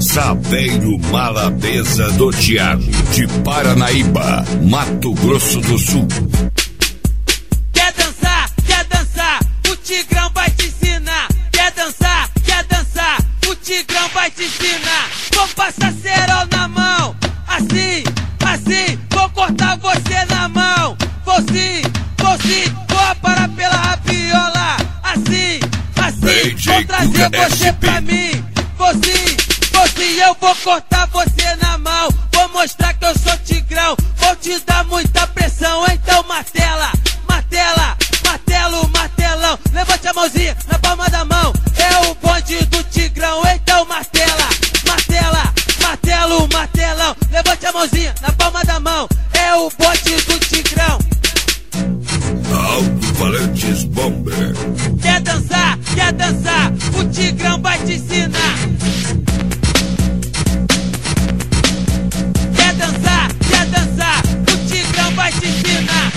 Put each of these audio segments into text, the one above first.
Sapeiro Maladeza do Thiago, de Paranaíba, Mato Grosso do Sul. Quer dançar, o Tigrão vai te ensinar. Quer dançar, o Tigrão vai te ensinar. Vou passar cerol na mão, assim, vou cortar você na mão. Vou sim, vou aparar pela rabiola, assim, vou trazer você pra mim. Vou sim, eu vou cortar você na mão. Vou mostrar que eu sou Tigrão, vou te dar muita pressão. Então martelo, martelão. Levante a mãozinha na palma da mão, é o bonde do Tigrão. Então martelo, martelão. Levante a mãozinha na palma da mão, é o bonde do Tigrão. Alto-falantes Bomber. Quer dançar, o Tigrão vai te ensinar. Quer dançar, o Tigrão vai te ensinar.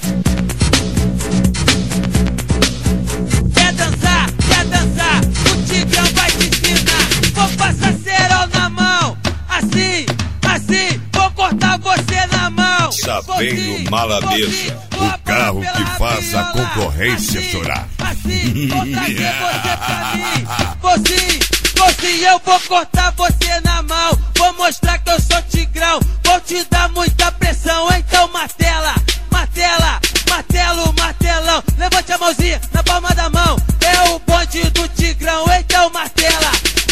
Quer dançar, o Tigrão vai te ensinar. Vou passar cerol na mão, assim, vou cortar você na mão. Sapeiro Maladeza, o carro que faz a concorrência chorar. Assim, vou trazer você pra mim. Vou sim, eu vou cortar você na mão. Vou mostrar que eu sou Tigrão, vou te dar muita pressão. Então martelão. Levante a mãozinha na palma da mão, é o bonde do Tigrão. Então martelão.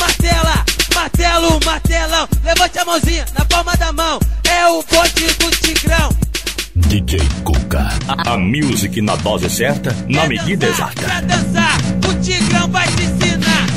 Levante a mãozinha na palma da mão, é o bonde do Tigrão. DJ Cuca, a music na dose certa, na medida exata. Quer dançar, o Tigrão vai te ensinar.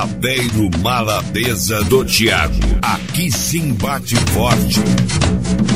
Sapeiro Maladeza do Thiago, aqui sim bate forte.